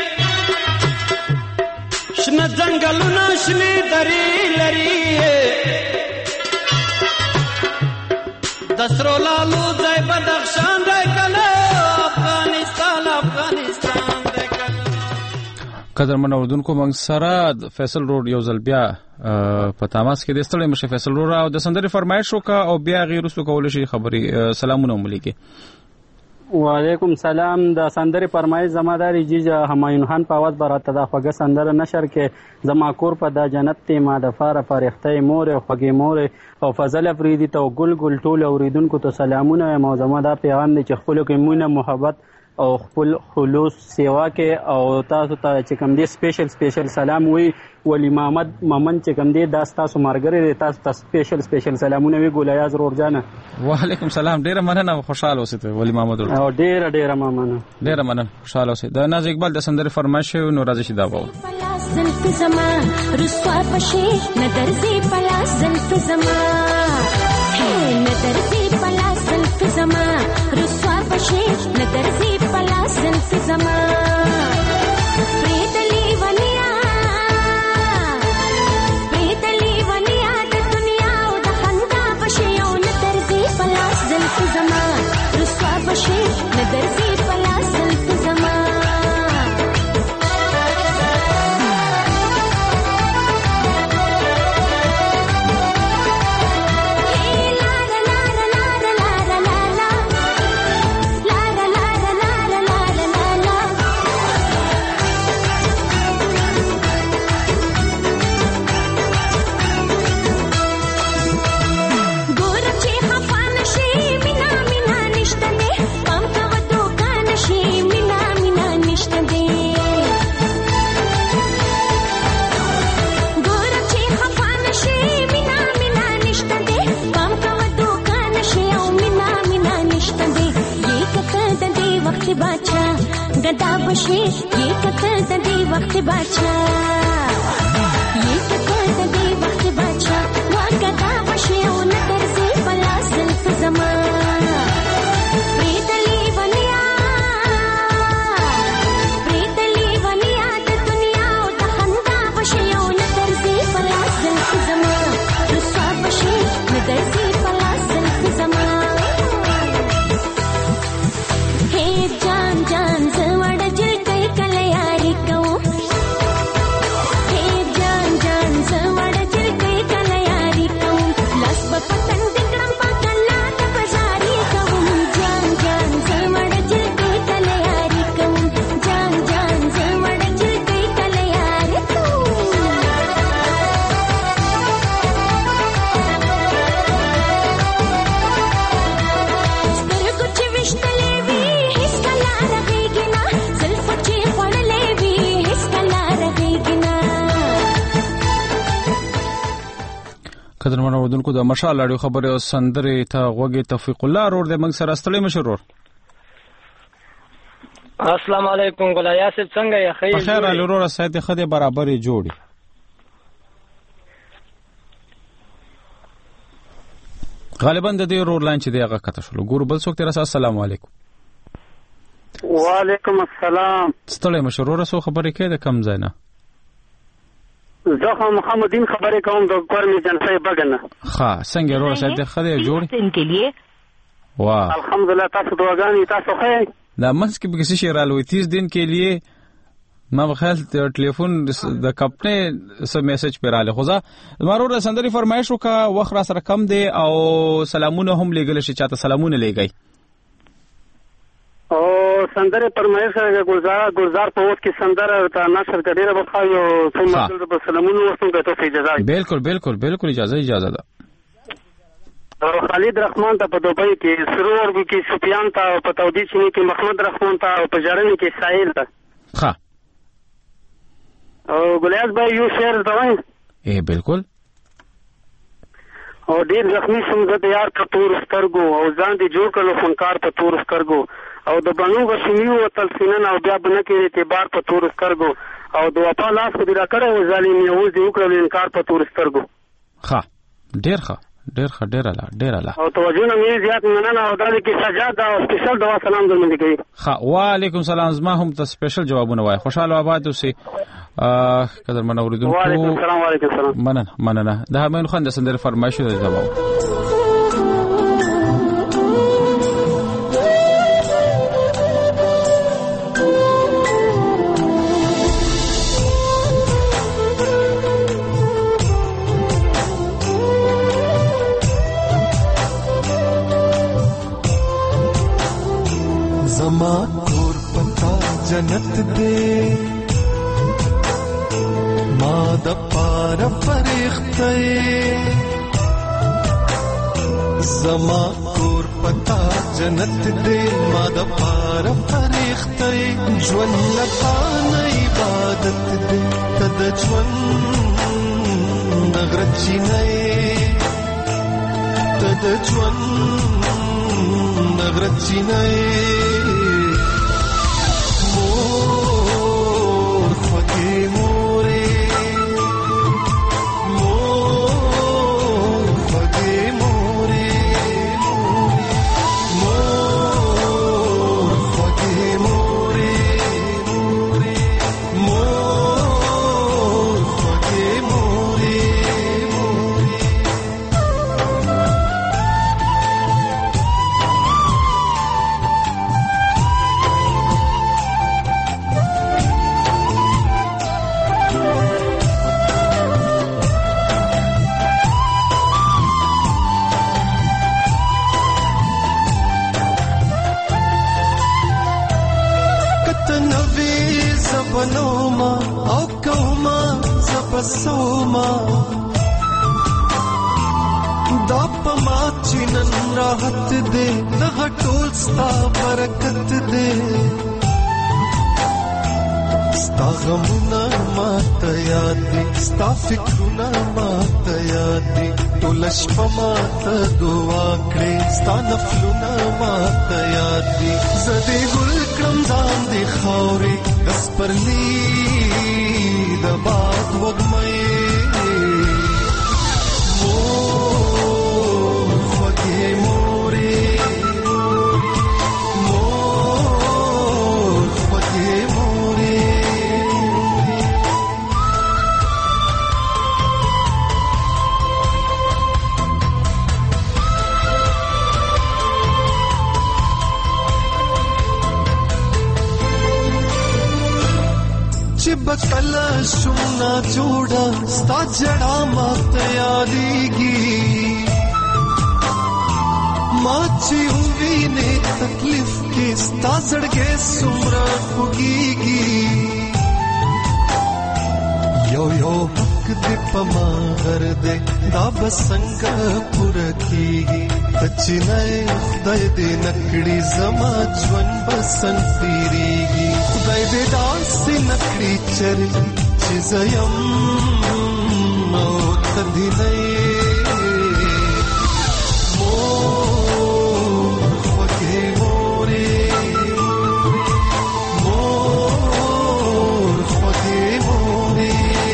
شنه ځنګلونه شنه درې لري دسرو لالو ځای بدخشان دی کله افغانستان افغانستان دی کله قدرمن اوردونکو موږ سره فیصل روډ یو ځل بیا په تماس کې د ستړي مشه فیصل روډ او د سندري فرمایش وکا او بیا غیر وسو کول شي خبري سلامونه مليکي وعلیکم سلام د سندري فرمایش زماداري جیجا همایون خان په आवाज براته د خوګه سندره نشر کې زما کور په د جنت ته ما د فار فرښتې مور او خوګي مور او فضل افریدي ته ګل ګل ټول اوریدونکو ته سلامونه مو زما د پیغام دی چې خپل کې مونږه محبت او خپل خلوص سیوا کې او تاسو ته چې کوم دی سپیشل سپیشل سلام وی ولی محمد ممن چې کوم دی دا تاسو مرګره تاسو ته سپیشل سپیشل سلامونه وی ګولیا ضرور جانه وعلیکم سلام ډیر مننه خوشاله اوسئ ولی محمد او ډیر ډیر مننه ډیر مننه خوشاله اوسئ د ناز اقبال د سندره فرمایش نو راځي شي دا وو زلف زما رسوا پشي نظر زی پلا زلف زما نظر زی پلا زلف زما رسوا پشي نظر زی پلا زلف زما پریدلی ونیا پریدلی ونیا د دنیا او د خندا پشي او نظر زی پلا زلف زما رسوا پشي نظر زی پلا زلف زما गदा बशे ये कतर दे वक्त बाचा ये कतर दे वक्त बाचा वा गदा बशे ओ नजर से पला जुल्फ जमा प्रीतली बनिया प्रीतली बनिया द दुनिया ओ द खंदा बशे ओ नजर से पला जुल्फ जमा रुसवा बशे नजर से पला जुल्फ जमा हे जान जान قدرمن اوردونکو د مشال اړیو خبره او سندره ته غوږی توفیق الله رور د موږ سره استړی مشرور السلام علیکم ګل یاسر څنګه یې خیر خیر الورور سید خدای برابرې جوړي غالبا د دې رور لاین چې دیغه کته شو ګور بل څوک تر السلام علیکم وعلیکم السلام استړی مشرور سو خبرې کې د کم ځای نه زه محمدین خبرې کوم د کورمي جنسي بغنه ها څنګه ورور سید خدای جوړي ان کې لیے वाह الحمدلله تاسو دعاګانې تاسو خیر دا منځ کې به کسی شي رالوي تیس دن کې لیے ما بخیل ټلیفون د کمپنی سره میسج پیراله خو ځا مارو سندري فرمایش وکا وخت را سره کم دی او سلامونه هم لګل شي چاته سلامونه لګي او سندره فرمایش ګلزار ګلزار په وخت کې سندره ته نشر کړي راوخایو ثم د سلامونه وستو ته اجازه بالکل بالکل بالکل اجازه اجازه ده خالد رحمان ته په دوبۍ کې سرور کې سفیان ته په تودی چینی کې محمد رحمان ته په جړنی کې ساحل ته ها او ګلیاس بھائی یو شعر دوی اے بالکل او ډیر زخمی شم زه د یار په تور سترګو او ځان دي جوړ کړو فنکار په تور سترګو او د بنو غسینی او تلسینن او بیا بنه کې اعتبار په تور سترګو او د وفا لاس خو دې را کړی و ظالم یوز دې وکړل انکار په تور سترګو. ښه ډېر ښه ډېر ښه ډېر اعلی ډېر اعلی او توجه نه مې زیات مننه او دا کې سجاد او سپیشل دوا سلام درمنځ کوي. ښه وعلیکم سلام زما هم ته سپیشل جوابونه وای خوشاله آباد اوسئ. قدر من اوریدونکو وعلیکم السلام وعلیکم السلام مننه مننه د همین خان د سندره فرمایش دی جواب. زما کور پتا جنت دے ما د پار فرښتې زما کور پتا جنت دے ما د پار فرښتې ژوند لپاره عبادت دے تد ژوند نغرچینې تد ژوند نغرچینې سوما دا پما چینن راحت دے دغه ټول ستا برکت دے ستا غمونه ماته یاد دي ستا فکرونه ماته یاد دي ټول شپه ماته دعا کړې ستا نفلونه ماته یاد دي زه دې ګل کړم ځان دې خاورې د سپرلي د باد وږمې مور خوږې مورې مور خوږې مورې بکلا شونا جوڑا ستا جڑا مات یادیگی ماچی ہوئی نے تکلیف کی ستا زڑگے سمرا خوگیگی یو یو حق دی پما غر دے دا بسنگ پورکیگی تچی نئے خدای دے نکڑی زما جون بسن تیریگی خدای دے داسی نکڑی چری چیزیم موت دی نئے مور خوگے موری مور خوگے موری.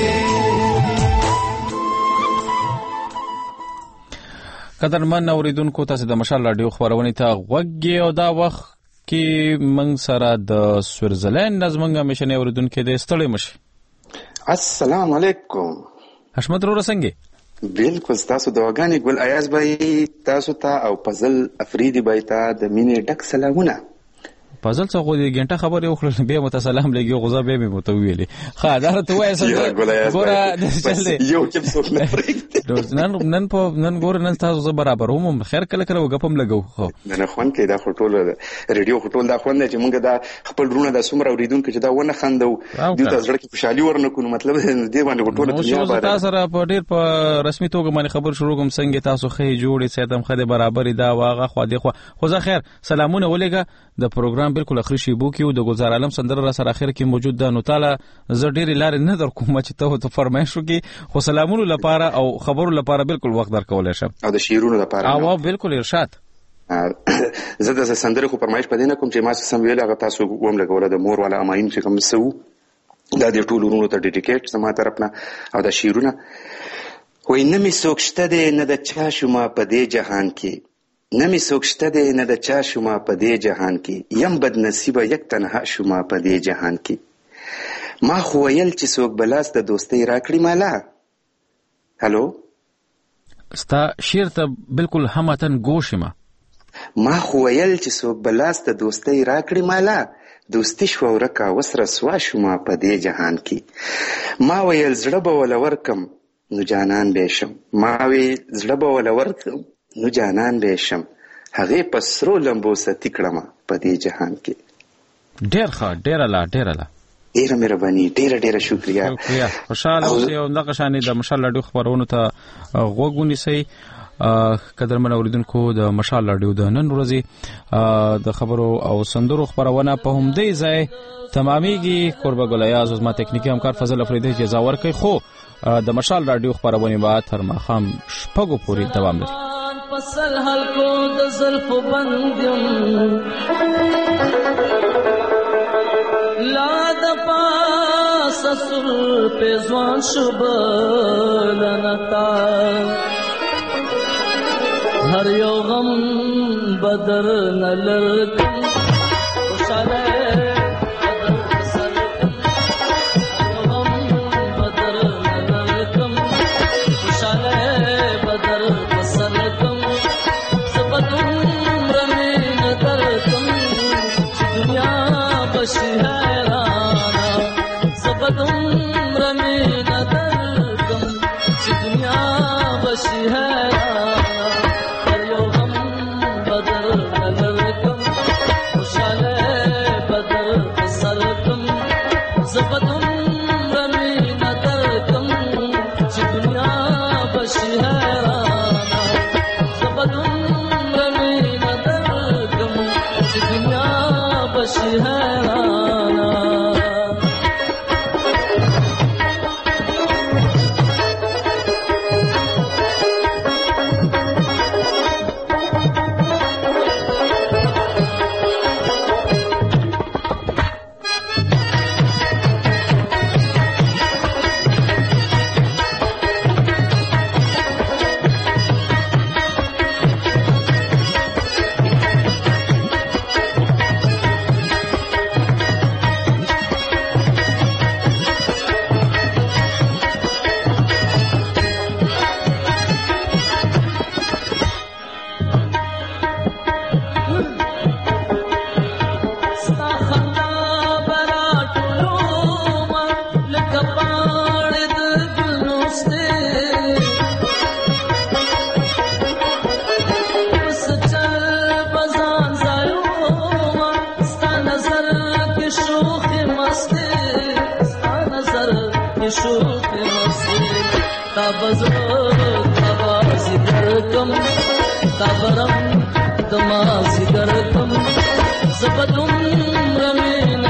قدرمن اوریدونکو تاسو د مشال رادیو خبرونه ته غوږی او دا وخت کې من سره د سویټزرلند نظمنګ مشنه اوریدونکو د ستړي مشي. السلام علیکم حشمت رو رسنګي بالکل تاسو دواګانې ګل ایاز بای تاسو ته او فضل افریدی بای ته د مینې ډک سلامونه. فضل څه غوډي ګنټه خبرې وکړل به متسلام لګي غزا به مې متویلې خا دا ته وایي څنګه ګوره چل دی یو کې څوک نه پرېږدي نن نن په نن ګوره نن تاسو زه برابر هم خیر کله کله وګپم لګو خو نه خوان کې دا خټول ریډیو خټول دا خوان چې موږ دا خپل رونه د سمره اوریدونکو چې دا ونه خندو دوی تاسو ځکه خوشحالي ورنکو مطلب دې باندې خټول ته یا بار تاسو سره په ډیر په رسمي توګه باندې خبر شروع کوم څنګه تاسو خې جوړې سیدم خده برابر دا واغه خو دې خو خو زه خیر سلامونه ولېګه د پروګرام بالکل اخري شی بو کې د گزار عالم سندره را سره اخر کې موجود ده نو تعالی زه ډېر لار نه در کوم چې ته ته فرمایش وکي خو سلامونو لپاره او خبرو لپاره بالکل وخت در کولای شم او د شیرونو لپاره او بالکل ارشاد زه د سندرې خو فرمایش په دې نه کوم چې ما څه سم ویل هغه تاسو وم لګوله د مور والا اماین چې کوم څه وو دا د ټولو وروڼو ته ډیډیکیټ زما طرف نه او دا شعرونه وایي نه مې څوک شته دی نه د چا شومه په دې جهان کې نه مې څوک شته دی نه د چا شومه په دې جهان کې یم بد نصیبه یک تنها شومه په دې جهان کې ما خو ویل چې څوک به لاس د دوستۍ راکړي مالا. هلو ستا شعر ته بالکل همتن ګوش یم. ما خو ویل چې څوک به لاس د دوستۍ راکړي مالا دوستي شوه ورکه وسره سوا شومه په دې جهان کې ما ویل زړه به وله ورکم نو جانان به شم ما ویل زړه به وله ورکم نو جانان به شم هغې په سرو لمبو ستی کړمه په دې جهان کې. ډېر ښه ډېره لا ډېره لا ډېره مهرباني ډېره ډېره شکریه. شکریه خوشحاله اوسئ او دغه شانې د مشال راډیو خپرونو ته غوږ ونیسئ. قدرمن اوریدونکو د مشال راډیو د نن ورځې د خبرو او سندرو خپرونه په همدې ځای تمامیږي. قربه ګلیاز زما تکنیکی همکار فضل افریدی اجازه ورکوي خو د مشال راډیو خپرونې به تر ماښام شپږو پورې دوام لري. پسل حلقو د زلفو بندیم لا د پاس سر پیزوان شبلنتا هر یو غم بدر نلرکم خوشاله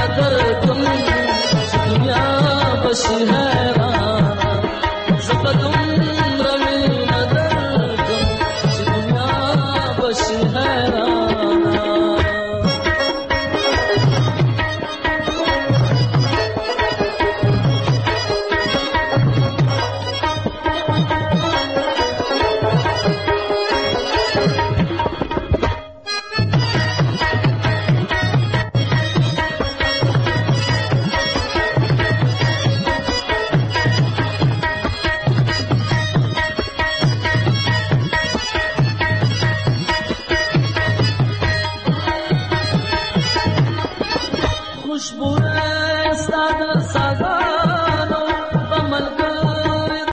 Zebedum